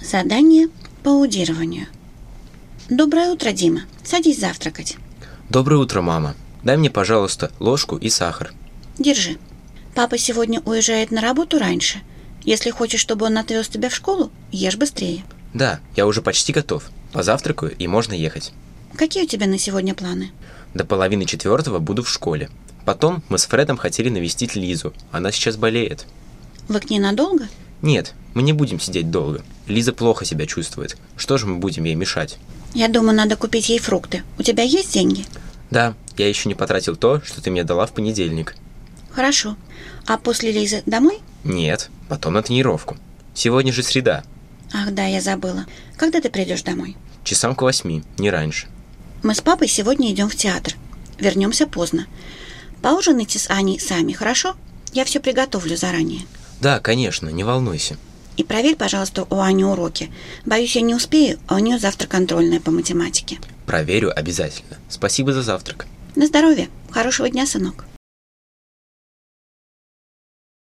Задание по аудированию. Доброе утро, Дима. Садись завтракать. Доброе утро, мама. Дай мне, пожалуйста, ложку и сахар. Держи. Папа сегодня уезжает на работу раньше. Если хочешь, чтобы он отвез тебя в школу, ешь быстрее. Да, я уже почти готов. Позавтракаю, и можно ехать. Какие у тебя на сегодня планы? До 3:30 буду в школе. Потом мы с Фредом хотели навестить Лизу. Она сейчас болеет. Вы к ней надолго? Нет, мы не будем сидеть долго. Лиза плохо себя чувствует. Что же мы будем ей мешать? Я думаю, надо купить ей фрукты. У тебя есть деньги? Да, я еще не потратил то, что ты мне дала в понедельник. Хорошо. А после Лизы домой? Нет, потом на тренировку. Сегодня же среда. Ах да, я забыла. Когда ты придешь домой? Часам к 8, не раньше. Мы с папой сегодня идем в театр. Вернемся поздно. Поужинайте с Аней сами, хорошо? Я все приготовлю заранее. Да, конечно, не волнуйся. И проверь, пожалуйста, у Ани уроки. Боюсь, я не успею, а у нее завтра контрольная по математике. Проверю обязательно. Спасибо за завтрак. На здоровье. Хорошего дня, сынок.